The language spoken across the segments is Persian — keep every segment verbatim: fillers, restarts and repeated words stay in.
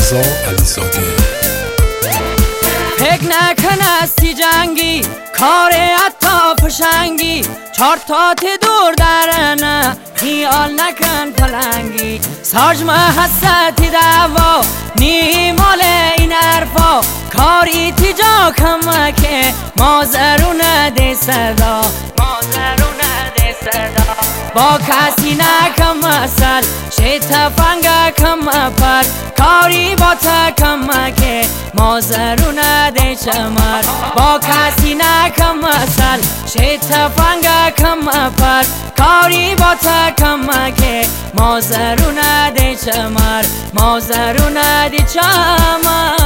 رضا علیزاده. فکر نکن استی جنگی کار حتی فشنگی چهار تات دور درنه خیال نکن پلنگی ساجمه حستی دوا نی مال این حرفا کاری تیجا کمکه مازرونه دی صدا مازرونه دی صدا با کسی نکم مثل شی تفنگه کم پر کاری با تا کمکه مازرونه دی چمر با کسی نکم مثل شی تفنگه کم پر کاری با تا کمکه مازرونه دی چمر مازرونه دی چمر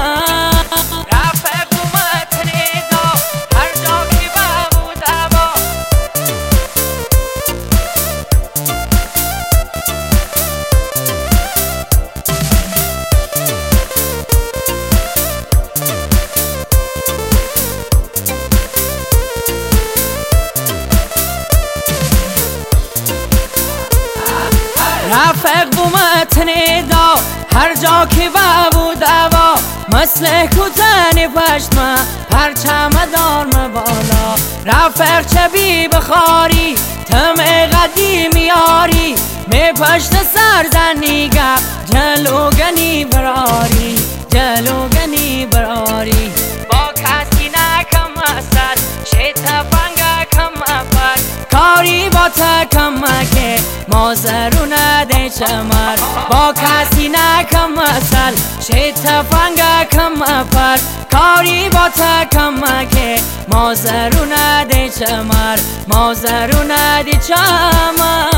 رفق بومتنی دا هر جا که بابو دوا مثل کتنی پشتمه پرچم دارم بالا رفق چه بی بخاری تم قدیم یاری می پشت سرزنیگه جلوگنی براری جلوگنی براری با کسی نکم اصد شی تفنگه کم افر کاری با تا کمکه مازرونه دی چمر با کسی نکم اصل شی تفنگه کم افر کاری با تا کمکه مازرونه دی چمر مازرونه دی چمر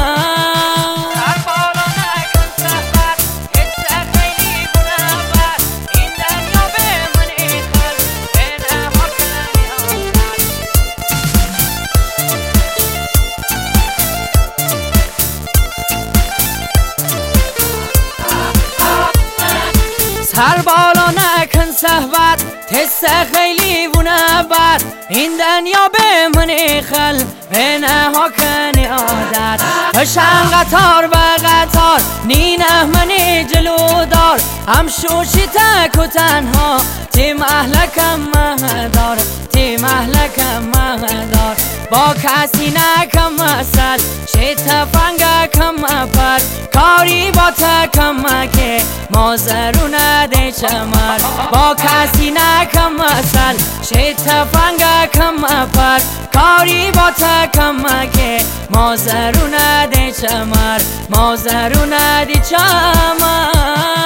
سر بالا نکن صحبت تست خیلی و نبت این دنیا به منی خل به نها کنی عادت پشن قطار به قطار نینه منی جلو دار هم شوشی تک و تنها تی محلکم مهدار تی محلکم مهدار با کسی نکم اصل شی تفنگه کم افر کاری با تا کمکه مازرونه دی چمر با کسی نکم اصل شی تفنگه کم افر کاری با تا کمکه مازرونه دی چمر مازرونه دی چمر